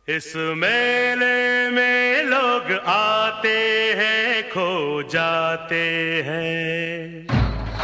इस मेले में लोग आते हैं, खो जाते हैं।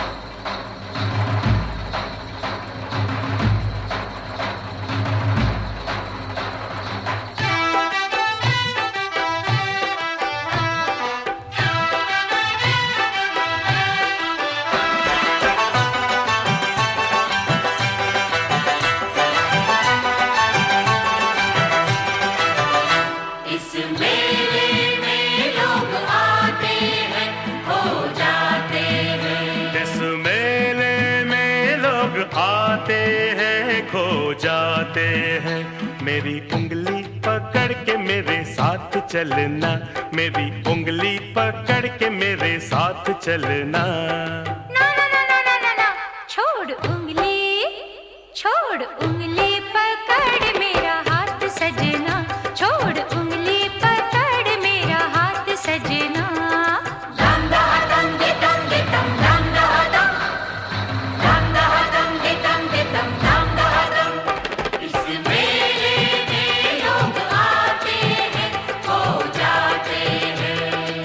आते हैं, खो जाते हैं। मेरी उंगली पकड़ के मेरे साथ चलना, मेरी उंगली पकड़ के मेरे साथ चलना। ना ना ना ना ना ना ना, छोड़ उंगली, छोड़ उंगली पकड़ मेरा हाथ सजना, छोड़ उंगली पकड़ मेरा हाथ सजना। दम दम दम दम दम दम दम दम दम दम दम दम दम। इस मेले में लोग आते हैं, खो जाते हैं।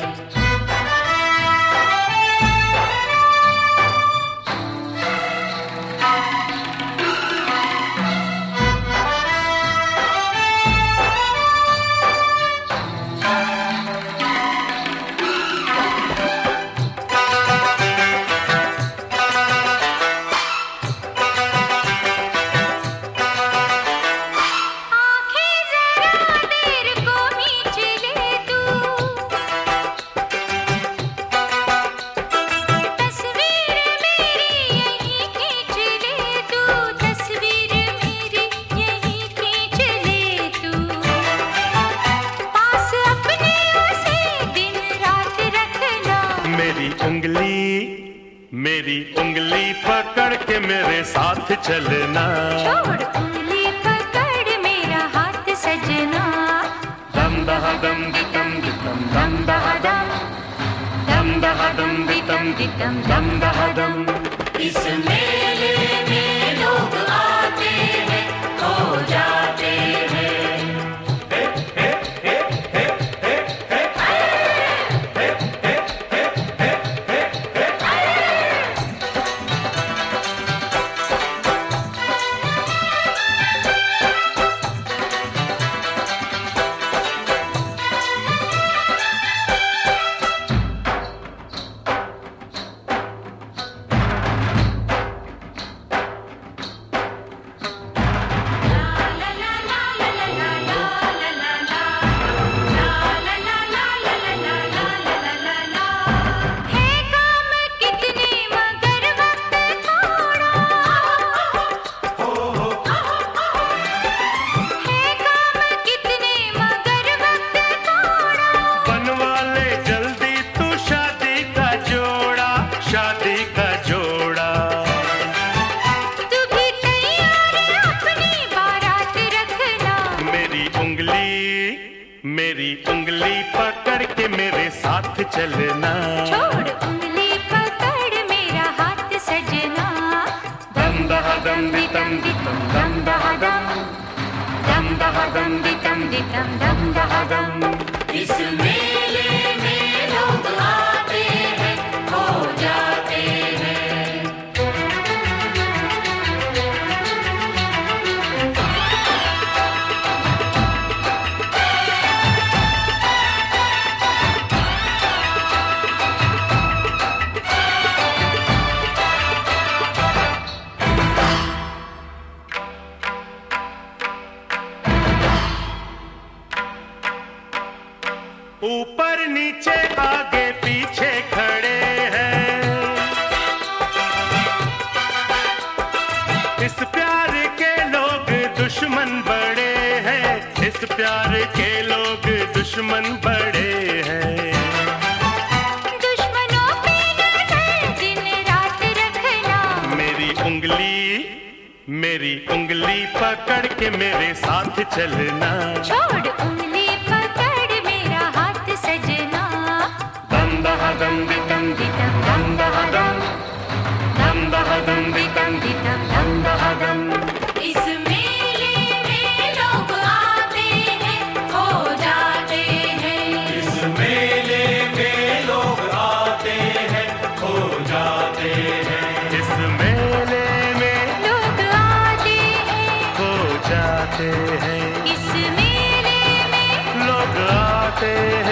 मेरी उंगली पकड़ के मेरे साथ चलना, छोड़ उंगली पकड़ मेरा हाथ सजना। दम दह दम दितम दितम दम दह दम, दम दह दम दितम दितम दम दह दम। इस मेले में लोग आते हैं, खो जाते हैं। मेरी उंगली पकड़ के मेरे साथ चलना, छोड़ उंगली पकड़ मेरा हाथ सजना। दम दह दम दितम दितम दम दह दम, दम दह दम दितम दितम दम दह दम। इस मेले में लोग आते हैं, खो जाते हैं। ऊपर नीचे आगे पीछे खड़े हैं, इस प्यार के लोग दुश्मन बड़े हैं, इस प्यार के लोग दुश्मन बड़े हैं। दुश्मनों पे नजर दिन रात रखना, मेरी उंगली पकड़ के मेरे साथ चलना, छोड़ उंगली पकड़ मेरा हाथ सजना। दम दह दम दितम दितम दम दह दम, दम दह दम दितम दितम दम दह दम। इस मेले में लोग आते हैं, जाते हैं।